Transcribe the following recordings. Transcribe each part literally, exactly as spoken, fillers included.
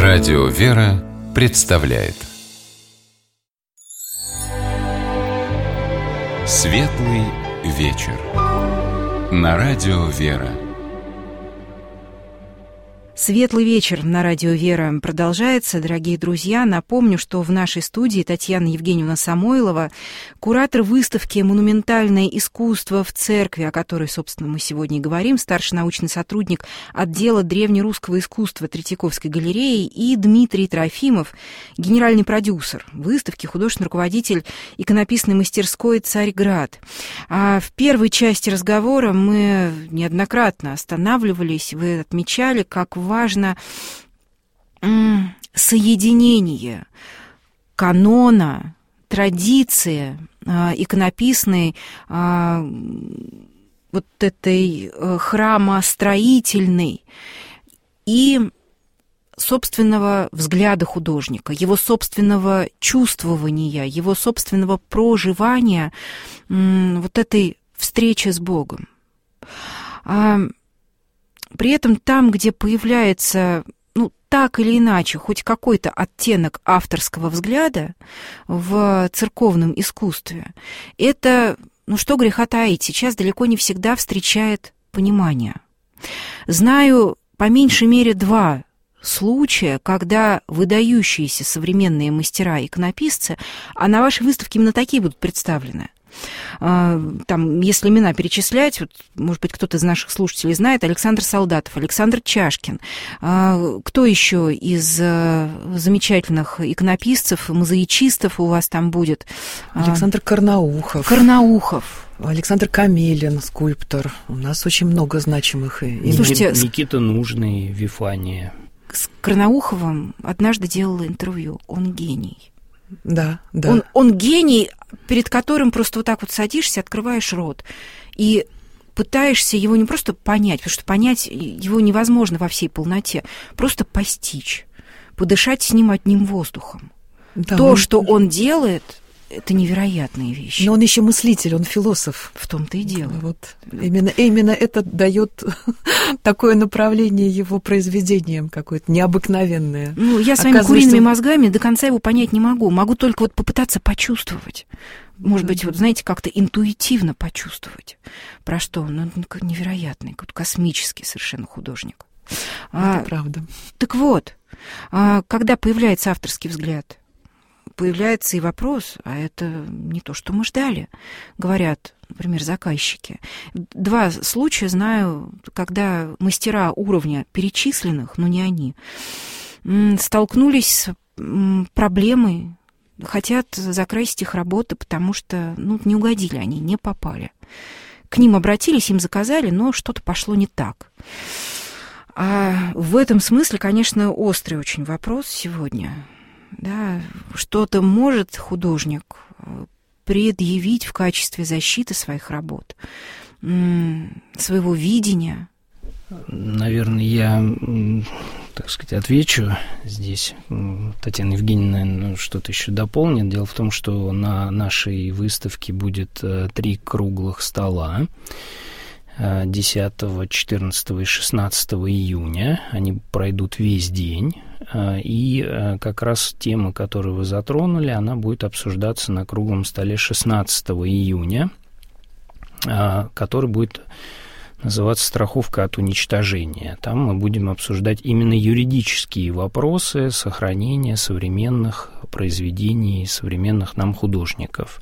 Радио «Вера» представляет Светлый вечер на Радио «Вера». Светлый вечер на Радио «Вера» продолжается. Дорогие друзья, напомню, что в нашей студии Татьяна Евгеньевна Самойлова, куратор выставки «Монументальное искусство в церкви», о которой, собственно, мы сегодня и говорим, старший научный сотрудник отдела древнерусского искусства Третьяковской галереи, и Дмитрий Трофимов, генеральный продюсер выставки, художественный руководитель иконописной мастерской «Царьград». А в первой части разговора мы неоднократно останавливались, вы отмечали, как важно соединение канона, традиции иконописной, вот этой храмостроительной и собственного взгляда художника, его собственного чувствования, его собственного проживания вот этой встречи с Богом. При этом там, где появляется, ну, так или иначе, хоть какой-то оттенок авторского взгляда в церковном искусстве, это, ну что греха таить, сейчас далеко не всегда встречает понимание. Знаю по меньшей мере два случая, когда выдающиеся современные мастера-иконописцы, а на вашей выставке именно такие будут представлены. Там, если имена перечислять, вот, может быть, кто-то из наших слушателей знает, Александр Солдатов, Александр Чашкин. Кто еще из замечательных иконописцев, мозаичистов у вас там будет? Александр Карнаухов. Карнаухов. Александр Камелин, скульптор. У нас очень много значимых имен. Слушайте, Никита Нужный, Вифания. С Карнауховым однажды делала интервью. Он гений. Да, да. Он, он гений, перед которым просто вот так вот садишься, открываешь рот и пытаешься его не просто понять, потому что понять его невозможно во всей полноте, просто постичь, подышать с ним одним воздухом. Да, То, он... что он делает, это невероятные вещи. Но он еще мыслитель, он философ. В том-то и дело. Вот. Именно, именно это дает такое направление его произведениям, какое-то необыкновенное. Ну, я своими куриными мозгами до конца его понять не могу. Могу только вот попытаться почувствовать. Может быть, вот, знаете, как-то интуитивно почувствовать. Про что? Ну, невероятный, космический совершенно художник. Это а, правда. Так вот, а, когда появляется авторский взгляд, появляется и вопрос, а это не то, что мы ждали, говорят, например, заказчики. Два случая знаю, когда мастера уровня перечисленных, но не они, столкнулись с проблемой, хотят закрасить их работы, потому что ну, не угодили они, не попали. К ним обратились, им заказали, но что-то пошло не так. А в этом смысле, конечно, острый очень вопрос сегодня. Да, что-то может художник предъявить в качестве защиты своих работ, своего видения? Наверное, я, так сказать, отвечу здесь. Татьяна Евгеньевна, наверное, что-то еще дополнит. Дело в том, что на нашей выставке будет три круглых стола. десятого, четырнадцатого и шестнадцатого июня. Они пройдут весь день. И как раз тема, которую вы затронули, она будет обсуждаться на круглом столе шестнадцатого июня, который будет называться «Страховка от уничтожения». Там мы будем обсуждать именно юридические вопросы сохранения современных произведений современных нам художников.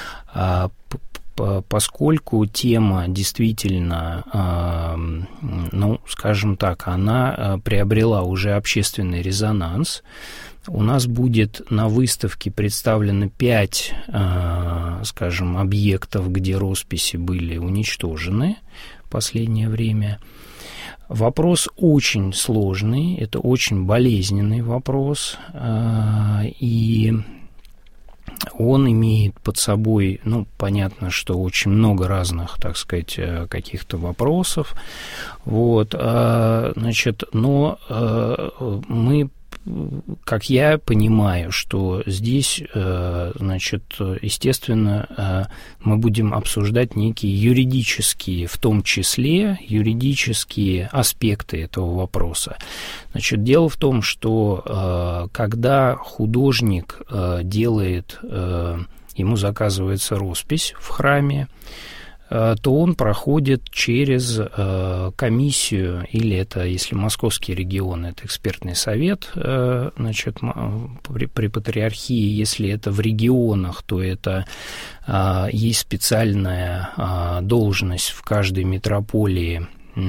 Поскольку тема действительно, ну, скажем так, она приобрела уже общественный резонанс, у нас будет на выставке представлено пять, скажем, объектов, где росписи были уничтожены в последнее время. Вопрос очень сложный, это очень болезненный вопрос, и он имеет под собой, ну, понятно, что очень много разных, так сказать, каких-то вопросов, вот, значит, но мы как я понимаю, что здесь, значит, естественно, мы будем обсуждать некие юридические, в том числе юридические аспекты этого вопроса. Значит, дело в том, что когда художник делает, ему заказывается роспись в храме, то он проходит через комиссию, или это, если московский регион, это экспертный совет, значит, при, при патриархии, если это в регионах, то это есть специальная должность в каждой метрополии.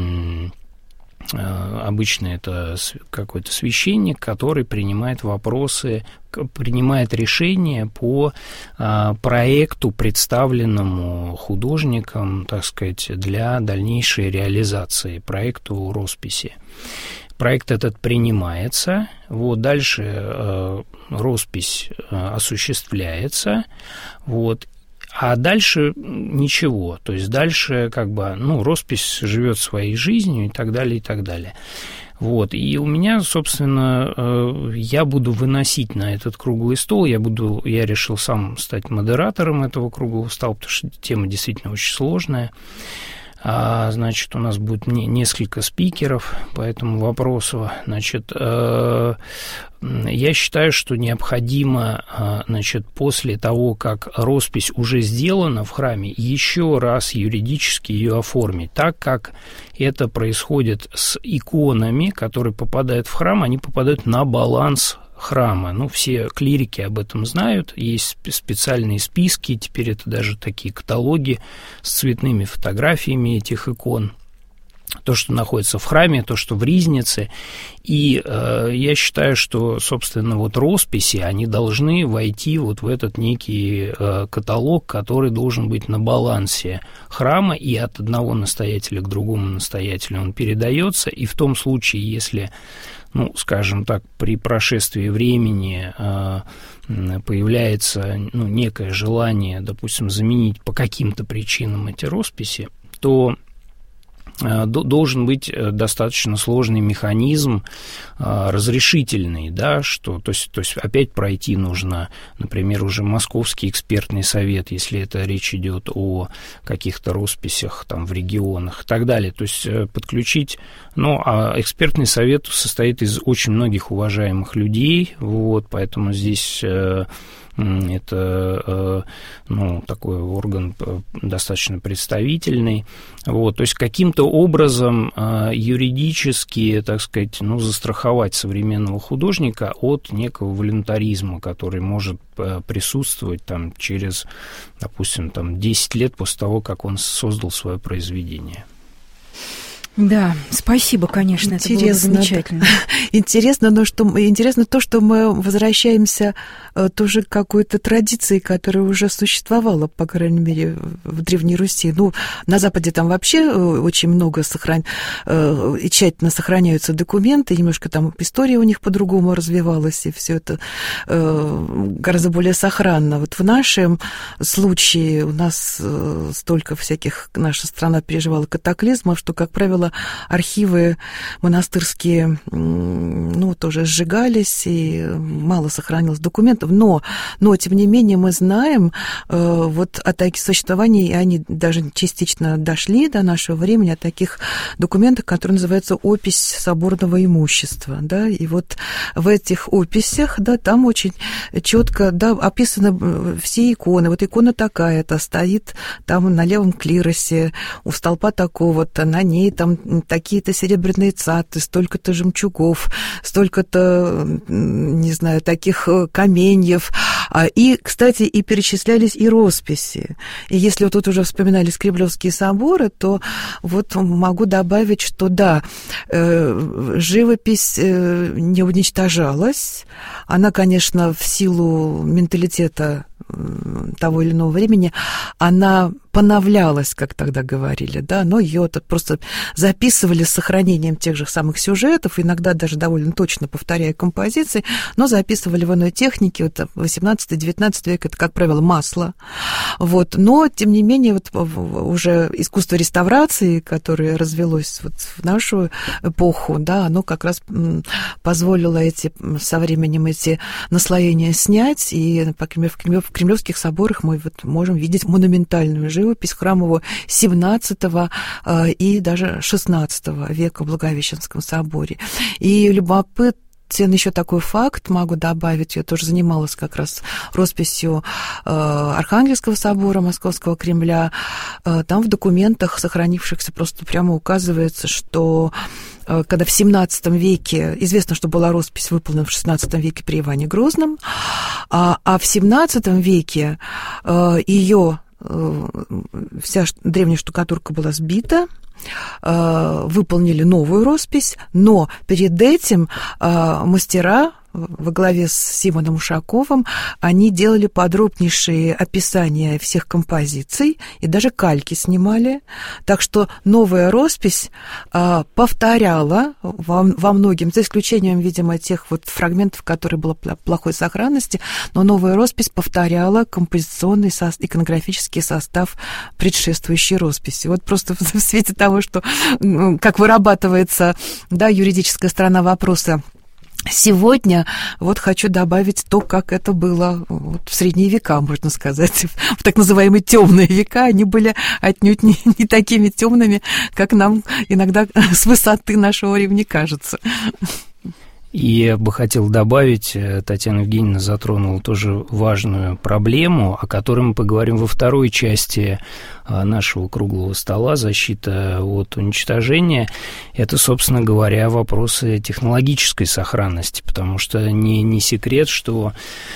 Обычно это какой-то священник, который принимает вопросы, принимает решения по а, проекту, представленному художником, так сказать, для дальнейшей реализации, проекту росписи. Проект этот принимается, вот, дальше э, роспись э, осуществляется, вот, а дальше ничего, то есть дальше как бы, ну, роспись живет своей жизнью и так далее, и так далее. Вот, и у меня, собственно, я буду выносить на этот круглый стол, я буду, я решил сам стать модератором этого круглого стола, потому что тема действительно очень сложная. А, значит, у нас будет несколько спикеров по этому вопросу. Значит, э, я считаю, что необходимо, э, значит, после того, как роспись уже сделана в храме, еще раз юридически ее оформить, так как это происходит с иконами, которые попадают в храм, они попадают на баланс храма. Ну, все клирики об этом знают, есть специальные списки, теперь это даже такие каталоги с цветными фотографиями этих икон. То, что находится в храме, то, что в ризнице. И э, я считаю, что, собственно, вот росписи, они должны войти вот в этот некий э, каталог, который должен быть на балансе храма, и от одного настоятеля к другому настоятелю он передается. И в том случае, если, ну, скажем так, при прошествии времени э, появляется, ну, некое желание, допустим, заменить по каким-то причинам эти росписи, то должен быть достаточно сложный механизм разрешительный, да, что, то есть, то есть опять пройти нужно, например, уже Московский экспертный совет, если это речь идет о каких-то росписях там в регионах и так далее, то есть подключить, ну, а экспертный совет состоит из очень многих уважаемых людей, вот, поэтому здесь это, ну, такой орган достаточно представительный. Вот, то есть каким-то образом юридически, так сказать, ну, застраховать современного художника от некого волюнтаризма, который может присутствовать там через, допустим, там, десять лет после того, как он создал свое произведение. Да, спасибо, конечно, интересно, это было замечательно. Интересно, но что, интересно то, что мы возвращаемся тоже к какой-то традиции, которая уже существовала, по крайней мере, в Древней Руси. Ну, на Западе там вообще очень много сохран... и тщательно сохраняются документы, немножко там история у них по-другому развивалась, и все это гораздо более сохранно. Вот в нашем случае у нас столько всяких, наша страна переживала катаклизмов, что, как правило, архивы монастырские, ну, тоже сжигались, и мало сохранилось документов, но, но тем не менее, мы знаем э, вот о таких существовании, и они даже частично дошли до нашего времени, о таких документах, которые называются «Опись соборного имущества», да, и вот в этих описях, да, там очень четко, да, описаны все иконы, вот икона такая-то стоит там на левом клиросе, у столпа такого-то, на ней там такие-то серебряные цаты, столько-то жемчугов, столько-то, не знаю, таких каменьев. И, кстати, и перечислялись и росписи. И если вот тут уже вспоминали Скреблевские соборы, то вот могу добавить, что да, живопись не уничтожалась. Она, конечно, в силу менталитета того или иного времени, она поновлялась, как тогда говорили, да, но ее просто записывали с сохранением тех же самых сюжетов, иногда даже довольно точно повторяя композиции, но записывали в иной технике. Вот восемнадцатый-девятнадцатый век это, как правило, масло. Вот. Но, тем не менее, вот уже искусство реставрации, которое развелось вот в нашу эпоху, да, оно как раз позволило эти, со временем эти наслоения снять, и, например, в кремлевских соборах мы вот можем видеть монументальную живопись, живопись храмовую семнадцатого и даже шестнадцатого века в Благовещенском соборе. И любопытен еще такой факт, могу добавить, я тоже занималась как раз росписью Архангельского собора, Московского Кремля. Там в документах, сохранившихся, просто прямо указывается, что когда в семнадцатом веке, известно, что была роспись выполнена в шестнадцатом веке при Иване Грозном, а, а в семнадцатом веке ее вся древняя штукатурка была сбита, выполнили новую роспись, но перед этим мастера во главе с Симоном Ушаковым, они делали подробнейшие описания всех композиций и даже кальки снимали. Так что новая роспись а, повторяла во, во многим, за исключением, видимо, тех вот фрагментов, которые были плохой сохранности, но новая роспись повторяла композиционный состав, иконографический состав предшествующей росписи. Вот просто в свете того, что как вырабатывается, да, юридическая сторона вопроса сегодня, вот хочу добавить то, как это было вот в средние века, можно сказать, в так называемые темные века. Они были отнюдь не, не такими темными, как нам иногда с высоты нашего времени кажется. И я бы хотел добавить, Татьяна Евгеньевна затронула тоже важную проблему, о которой мы поговорим во второй части нашего круглого стола «Защита от уничтожения». Это, собственно говоря, вопросы технологической сохранности, потому что не, не секрет, что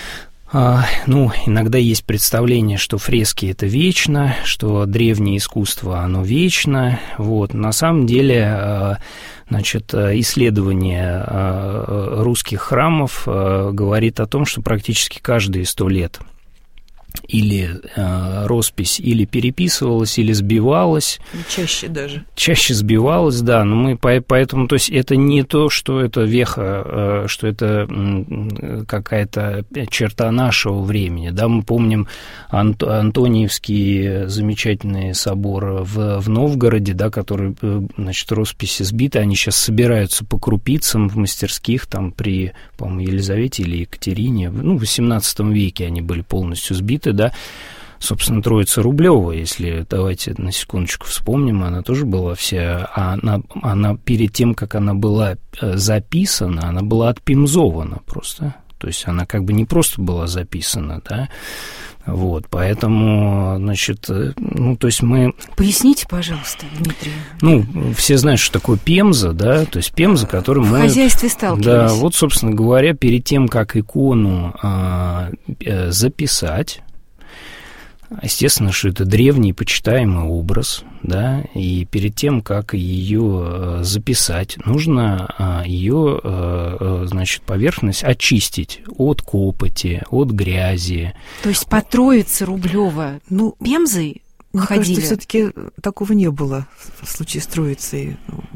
ну, иногда есть представление, что фрески – это вечно, что древнее искусство, оно вечно. Вот. На самом деле, значит, исследование русских храмов говорит о том, что практически каждые сто лет или э, роспись или переписывалась, или сбивалась. Чаще даже. Чаще сбивалась, да, но мы по, поэтому, то есть это не то, что это веха, э, что это э, какая-то черта нашего времени, да, мы помним Ант, Антониевский замечательный собор в, в Новгороде, да, который, значит, росписи сбиты, они сейчас собираются по крупицам в мастерских, там при, по-моему, Елизавете или Екатерине, ну, в восемнадцатом веке они были полностью сбиты, да, собственно, Троица Рублева, если давайте на секундочку вспомним, она тоже была вся, она, она перед тем, как она была записана, она была отпимзована просто, то есть она как бы не просто была записана, да, вот, поэтому, значит, ну, то есть мы... Поясните, пожалуйста, Дмитрий. Ну, все знают, что такое пемза, да, то есть пемза, которую мы... В хозяйстве сталкивались. Да, вот, собственно говоря, перед тем, как икону а, записать, естественно, что это древний почитаемый образ, да, и перед тем, как ее записать, нужно ее, значит, поверхность очистить от копоти, от грязи. То есть по Троице Рублева, ну, пемзой мне ходили? Кажется, все-таки такого не было в случае с Троицей,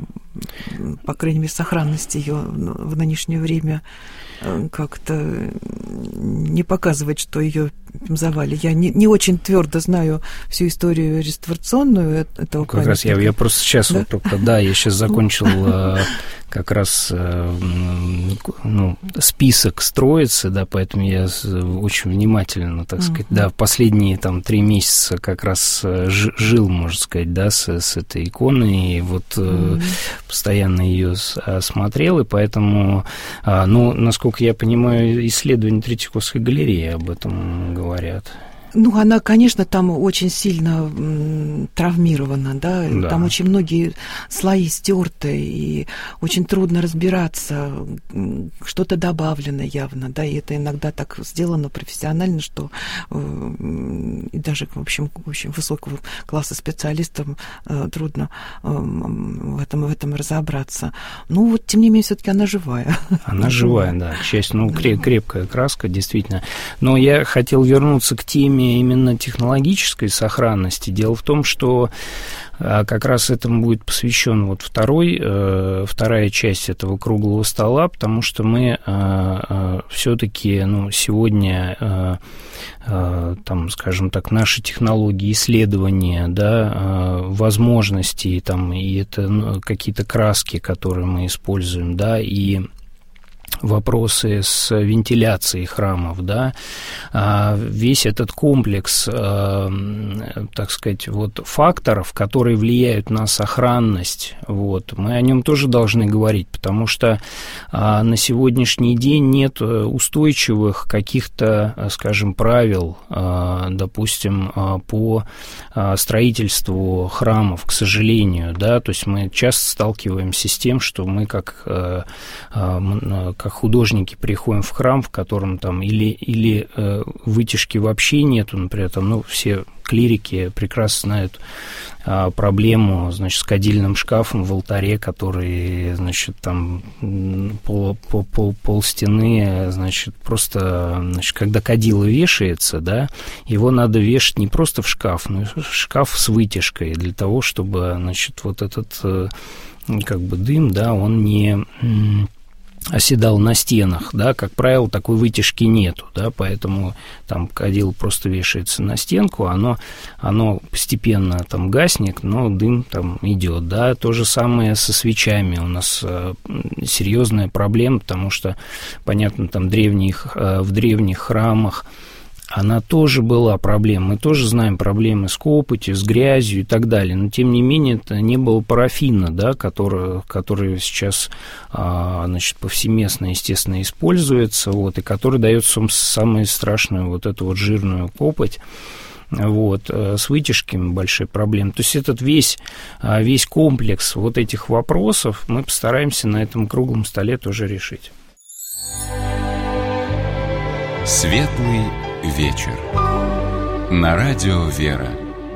по крайней мере, сохранность ее в нынешнее время как-то не показывает, что ее пемзовали. Я не, не очень твердо знаю всю историю реставрационную этого Как раз я, я просто сейчас да? вот только, да, я сейчас закончил как раз ну, список строится, да, поэтому я очень внимательно, так сказать, uh-huh. да, последние там три месяца как раз жил, можно сказать, да, с, с этой иконой, и вот uh-huh. постоянно ее смотрел, и поэтому, ну, насколько я понимаю, исследования Третьяковской галереи об этом говорят. Ну, она, конечно, там очень сильно м, травмирована, да? да, там очень многие слои стерты, и очень трудно разбираться, что-то добавлено явно, да, и это иногда так сделано профессионально, что э, и даже, в общем, в общем, высокого класса специалистам э, трудно э, в этом, в этом разобраться. Ну, вот, тем не менее, все-таки она живая. Она живая, да, часть, ну, крепкая краска, действительно. Но я хотел вернуться к теме именно технологической сохранности. Дело в том, что как раз этому будет посвящен вот второй, вторая часть этого круглого стола, потому что мы все-таки, ну, сегодня, там, скажем так, наши технологии исследования, да, возможности, там, и это, ну, какие-то краски, которые мы используем, да, и вопросы с вентиляцией храмов, да, весь этот комплекс, так сказать, вот факторов, которые влияют на сохранность, вот, мы о нем тоже должны говорить, потому что на сегодняшний день нет устойчивых каких-то, скажем, правил, допустим, по строительству храмов, к сожалению, да, то есть мы часто сталкиваемся с тем, что мы как как художники приходим в храм, в котором там или, или э, вытяжки вообще нету, например, там, ну, все клирики прекрасно знают а, проблему, значит, с кадильным шкафом в алтаре, который, значит, там пол, пол, пол, пол стены, значит, просто, значит, когда кадило вешается, да, его надо вешать не просто в шкаф, но и в шкаф с вытяжкой для того, чтобы, значит, вот этот, как бы, дым, да, он не оседал на стенах, да, как правило, такой вытяжки нету, да, поэтому там кадило просто вешается на стенку, оно, оно постепенно там гаснет, но дым там идет, да, то же самое со свечами, у нас э, серьезная проблема, потому что, понятно, там древних, э, в древних храмах она тоже была проблема. Мы тоже знаем проблемы с копотью, с грязью и так далее. Но, тем не менее, это не было парафина, да, который, который сейчас, значит, повсеместно, естественно, используется, вот, и который дает самую страшную вот эту вот жирную копоть. Вот, с вытяжками большие проблемы. То есть этот весь, весь комплекс вот этих вопросов мы постараемся на этом круглом столе тоже решить. Светлый вечер. На радио «Вера».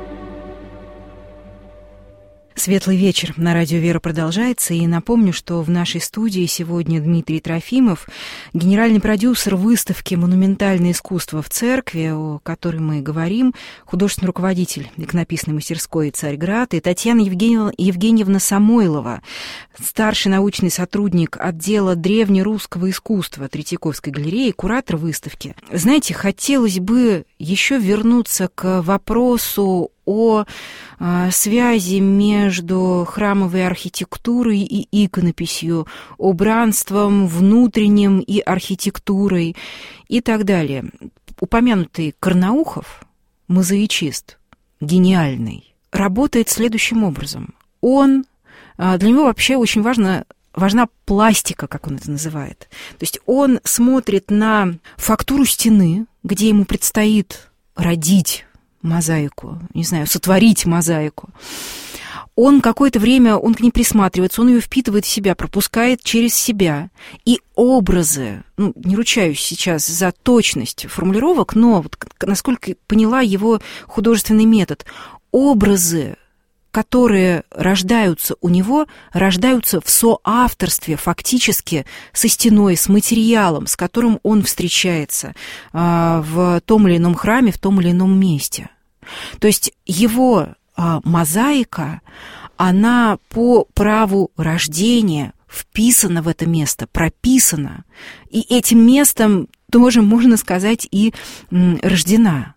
Светлый вечер на радио «Вера» продолжается, и напомню, что в нашей студии сегодня Дмитрий Трофимов, генеральный продюсер выставки «Монументальное искусство в церкви», о которой мы говорим, художественный руководитель иконописной мастерской «Царьград», и Татьяна Евгеньевна, Евгеньевна Самойлова, старший научный сотрудник отдела древнерусского искусства Третьяковской галереи, куратор выставки. Знаете, хотелось бы еще вернуться к вопросу о э, связи между храмовой архитектурой и иконописью, убранством внутренним и архитектурой и так далее. Упомянутый Карнаухов, мозаичист, гениальный, работает следующим образом. Он, э, для него вообще очень важно важна пластика, как он это называет. То есть он смотрит на фактуру стены, где ему предстоит родить мозаику, не знаю, сотворить мозаику. Он какое-то время, он к ней присматривается, он ее впитывает в себя, пропускает через себя. И образы, ну, не ручаюсь сейчас за точность формулировок, но, вот, насколько поняла его художественный метод, образы, которые рождаются у него, рождаются в соавторстве фактически со стеной, с материалом, с которым он встречается а, в том или ином храме, в том или ином месте. То есть его а, мозаика, она по праву рождения вписана в это место, прописана, и этим местом тоже, можно сказать, и м, рождена.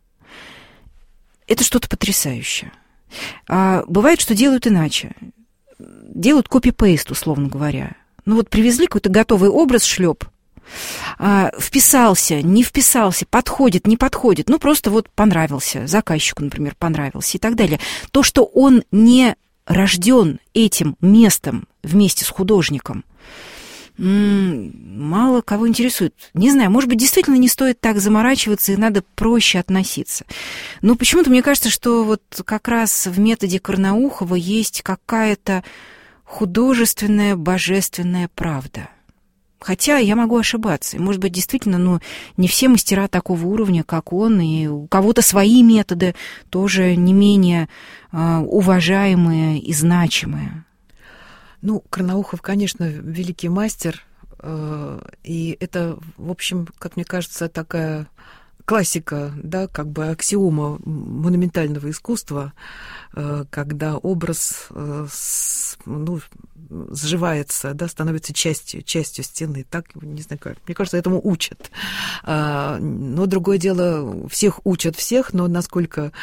Это что-то потрясающее. А бывает, что делают иначе. Делают копи-пейст, условно говоря. Ну вот привезли какой-то готовый образ, шлеп, а, вписался, не вписался, подходит, не подходит. Ну просто вот понравился, заказчику, например, понравился и так далее. То, что он не рожден этим местом вместе с художником, мало кого интересует. Не знаю, может быть, действительно не стоит так заморачиваться, и надо проще относиться. Но почему-то мне кажется, что вот как раз в методе Карнаухова есть какая-то художественная, божественная правда. Хотя я могу ошибаться. Может быть, действительно, ну, не все мастера такого уровня, как он, и у кого-то свои методы тоже не менее э, уважаемые и значимые. Ну, Карнаухов, конечно, великий мастер, э, и это, в общем, как мне кажется, такая классика, да, как бы аксиома монументального искусства, э, когда образ э, с, ну, сживается, да, становится частью, частью стены. Так, не знаю, как. Мне кажется, этому учат. А, но другое дело, всех учат всех, но насколько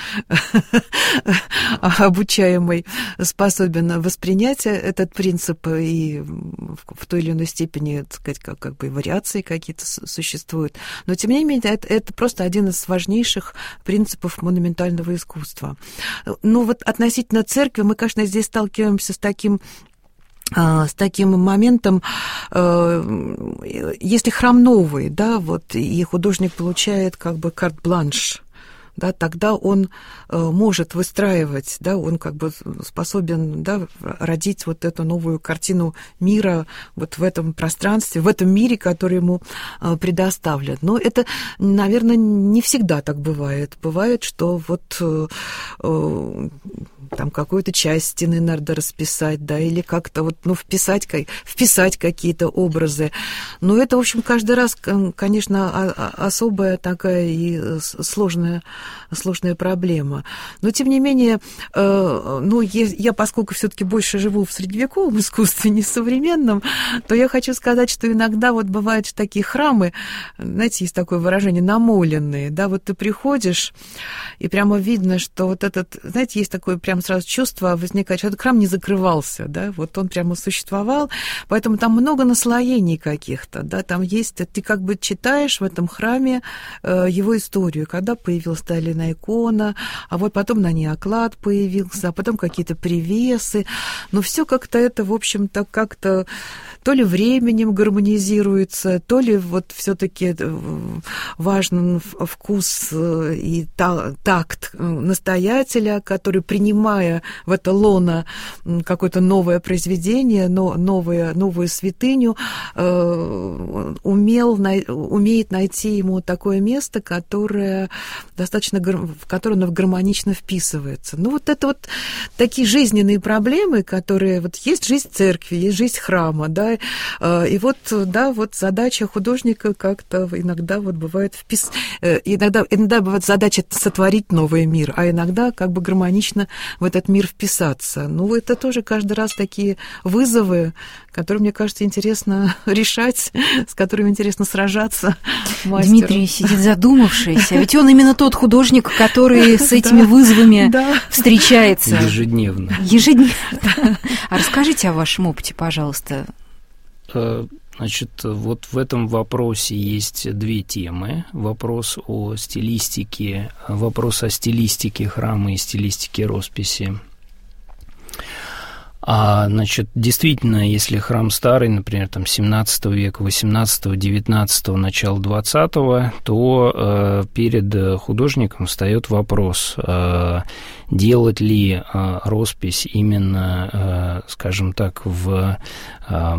обучаемый способен воспринять этот принцип и в той или иной степени, так сказать, как, как бы вариации какие-то существуют. Но, тем не менее, это, это просто один из важнейших принципов монументального искусства. Ну, вот относительно церкви мы, конечно, здесь сталкиваемся с таким с таким моментом, если храм новый, да, вот, и художник получает как бы карт-бланш, да, тогда он может выстраивать, да, он как бы способен, да, родить вот эту новую картину мира вот в этом пространстве, в этом мире, который ему предоставлен. Но это, наверное, не всегда так бывает. Бывает, что вот там какую-то часть стены надо расписать, да, или как-то вот, ну, вписать, вписать какие-то образы. Но это, в общем, каждый раз, конечно, особая такая и сложная, сложная проблема. Но, тем не менее, ну, я, поскольку все-таки больше живу в средневековом искусстве, не в современном, то я хочу сказать, что иногда вот бывают такие храмы, знаете, есть такое выражение, намоленные, да, вот ты приходишь, и прямо видно, что вот этот, знаете, есть такое прям сразу чувство возникает, что этот храм не закрывался, да, вот он прямо существовал, поэтому там много наслоений каких-то, да, там есть, ты как бы читаешь в этом храме э, его историю, когда появилась та или иная икона, а вот потом на ней оклад появился, а потом какие-то привесы, но все как-то это, в общем-то, как-то то ли временем гармонизируется, то ли вот все-таки важен вкус и такт настоятеля, который, принимая в это лоно какое-то новое произведение, но новое, новую святыню, умел, умеет найти ему такое место, которое достаточно, в которое оно гармонично вписывается. Ну, вот это вот такие жизненные проблемы, которые... Вот есть жизнь церкви, есть жизнь храма, да, и вот, да, вот задача художника как-то иногда вот бывает впис... Иногда, иногда бывает задача сотворить новый мир, а иногда как бы гармонично в этот мир вписаться. Ну, это тоже каждый раз такие вызовы, которые, мне кажется, интересно решать, с которыми интересно сражаться мастеру. Дмитрий сидит задумавшись, а ведь он именно тот художник, который с этими вызовами встречается. Ежедневно. Ежедневно. А расскажите о вашем опыте, пожалуйста. Значит, вот в этом вопросе есть две темы. Вопрос о стилистике, вопрос о стилистике храма и стилистике росписи. А, значит, действительно, если храм старый, например, там, семнадцатого века, восемнадцатого, девятнадцатого, начала двадцатого, то э, перед художником встает вопрос, э, делать ли э, роспись именно, э, скажем так, в э,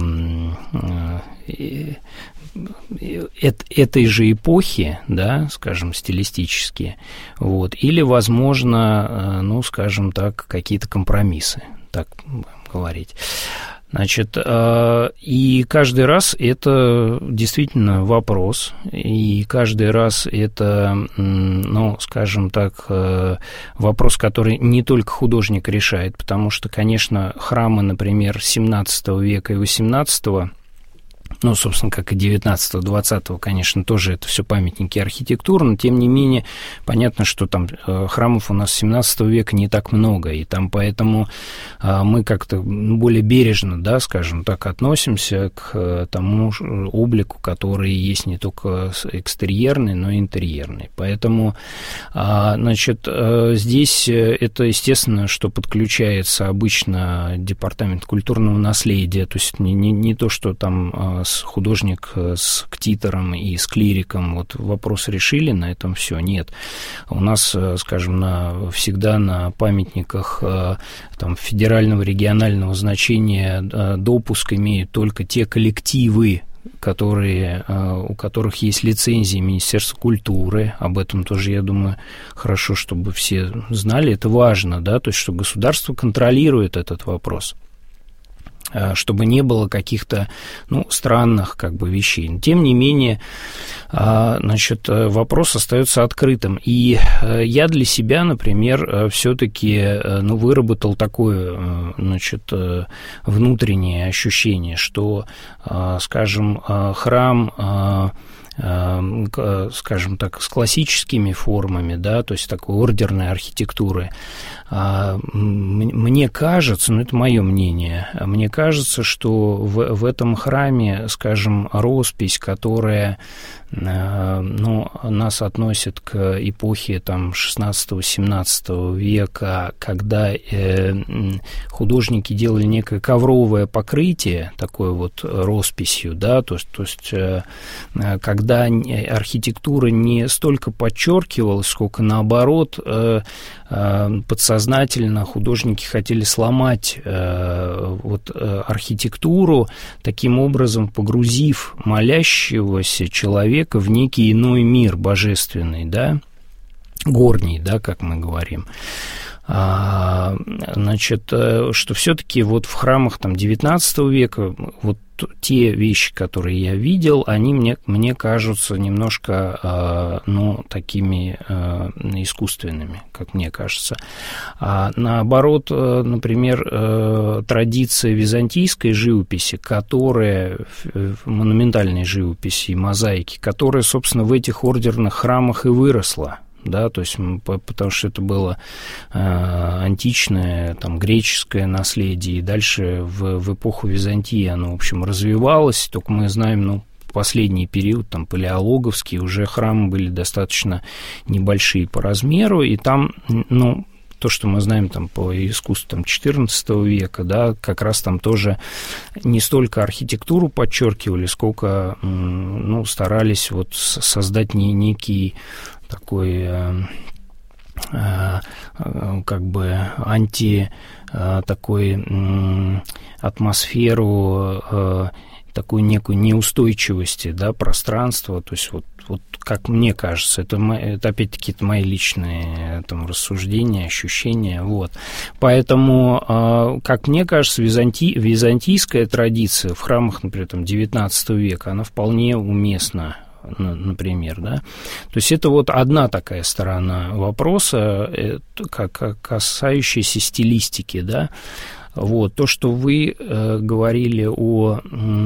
э, э, этой же эпохи, да, скажем, стилистически, вот, или, возможно, э, ну, скажем так, какие-то компромиссы, так говорить. Значит, и каждый раз это действительно вопрос, и каждый раз это, ну, скажем так, вопрос, который не только художник решает, потому что, конечно, храмы, например, семнадцатого века и восемнадцатого, ну, собственно, как и девятнадцатого-двадцатого, конечно, тоже это все памятники архитектуры, но, тем не менее, понятно, что там храмов у нас семнадцатого века не так много, и там поэтому мы как-то более бережно, да, скажем так, относимся к тому облику, который есть не только экстерьерный, но и интерьерный. Поэтому, значит, здесь это, естественно, что подключается обычно департамент культурного наследия, то есть не, не, не то, что там художник с ктитором и с клириком вот вопрос решили, на этом все. Нет. У нас, скажем, на, всегда на памятниках там, федерального, регионального значения допуск имеют только те коллективы, которые, у которых есть лицензии Министерства культуры. Об этом тоже, я думаю, хорошо, чтобы все знали. Это важно, да, то есть, что государство контролирует этот вопрос, чтобы не было каких-то, ну, странных как бы вещей. Но, тем не менее, значит, вопрос остается открытым. И я для себя, например, все-таки, ну, выработал такое, значит, внутреннее ощущение, что, скажем, храм, скажем так, с классическими формами, да, то есть такой ордерной архитектуры, мне кажется, ну это мое мнение, мне кажется, что в, в этом храме, скажем, роспись, которая, ну, нас относит к эпохе там шестнадцатого-семнадцатого века, когда э, художники делали некое ковровое покрытие, такой вот росписью, да, то, то есть э, когда архитектура не столько подчеркивалась, сколько наоборот э, э, подсознательно художники хотели сломать э, вот э, архитектуру, таким образом погрузив молящегося человека в некий иной мир божественный, да, горний, да, как мы говорим. А, значит, что все-таки вот в храмах там девятнадцатого века вот те вещи, которые я видел, они мне, мне кажутся немножко, ну, такими искусственными, как мне кажется. А наоборот, например, традиция византийской живописи, которая, монументальной живописи и мозаики, которая, собственно, в этих ордерных храмах и выросла, да, то есть, потому что это было э, античное, там, греческое наследие, и дальше в, в эпоху Византии оно, в общем, развивалось, только мы знаем, ну, последний период, там, палеологовский, уже храмы были достаточно небольшие по размеру, и там, ну, то, что мы знаем там, по искусству там, четырнадцатого века, да, как раз там тоже не столько архитектуру подчеркивали, сколько, ну, старались вот создать не, некий такой э, э, как бы анти э, такой э, атмосферу, э, такую некую неустойчивости, да, пространства, то есть вот, вот как мне кажется, это, это опять-таки это мои личные там, рассуждения, ощущения, вот. Поэтому, как мне кажется, византи, византийская традиция в храмах, например, там, девятнадцатого века, она вполне уместна, например, да. То есть это вот одна такая сторона вопроса, как касающаяся стилистики, да. Вот, то, что вы э, говорили о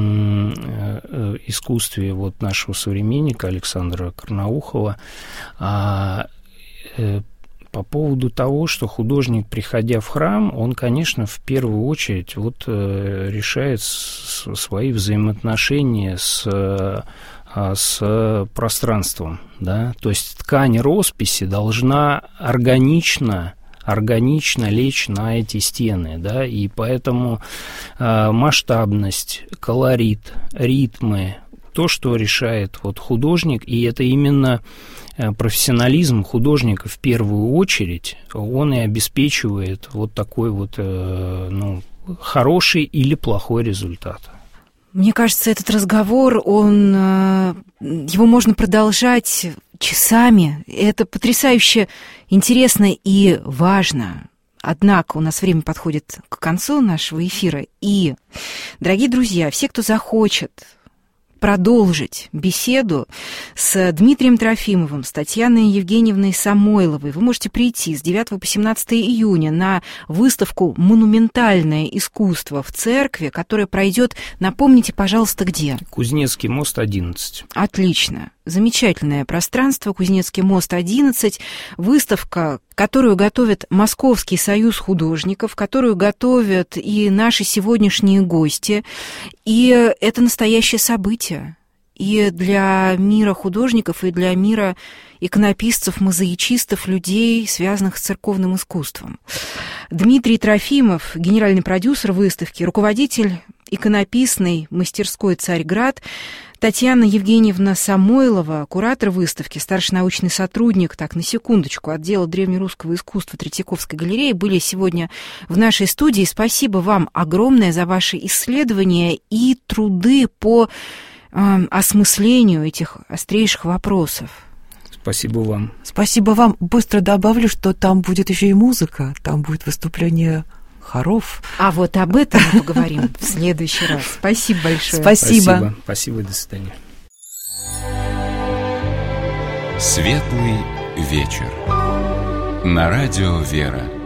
э, искусстве вот нашего современника Александра Карнаухова, а, э, по поводу того, что художник, приходя в храм, он, конечно, в первую очередь вот, э, решает с, свои взаимоотношения с, э, с пространством, да? То есть ткань росписи должна органично органично лечь на эти стены, да, и поэтому э, масштабность, колорит, ритмы, то, что решает вот художник, и это именно э, профессионализм художника в первую очередь, он и обеспечивает вот такой вот, э, ну, хороший или плохой результат. Мне кажется, этот разговор, он, его можно продолжать часами. Это потрясающе интересно и важно. Однако у нас время подходит к концу нашего эфира. И, дорогие друзья, все, кто захочет продолжить беседу с Дмитрием Трофимовым, с Татьяной Евгеньевной Самойловой. Вы можете прийти с девятого по семнадцатое июня на выставку «Монументальное искусство в церкви», которая пройдет, напомните, пожалуйста, где? Кузнецкий мост, одиннадцать. Отлично. Замечательное пространство, Кузнецкий мост, одиннадцать. Выставка, которую готовит Московский союз художников, которую готовят и наши сегодняшние гости. И это настоящее событие. И для мира художников, и для мира иконописцев, мозаичистов, людей, связанных с церковным искусством. Дмитрий Трофимов, генеральный продюсер выставки, руководитель иконописной мастерской «Царьград», Татьяна Евгеньевна Самойлова, куратор выставки, старший научный сотрудник, так, на секундочку, отдела древнерусского искусства Третьяковской галереи, были сегодня в нашей студии. Спасибо вам огромное за ваши исследования и труды по э, осмыслению этих острейших вопросов. Спасибо вам. Спасибо вам. Быстро добавлю, что там будет еще и музыка, там будет выступление хоров. А вот об этом мы поговорим в следующий раз. Спасибо большое. Спасибо. Спасибо. Спасибо, до свидания. Светлый вечер. На радио «Вера».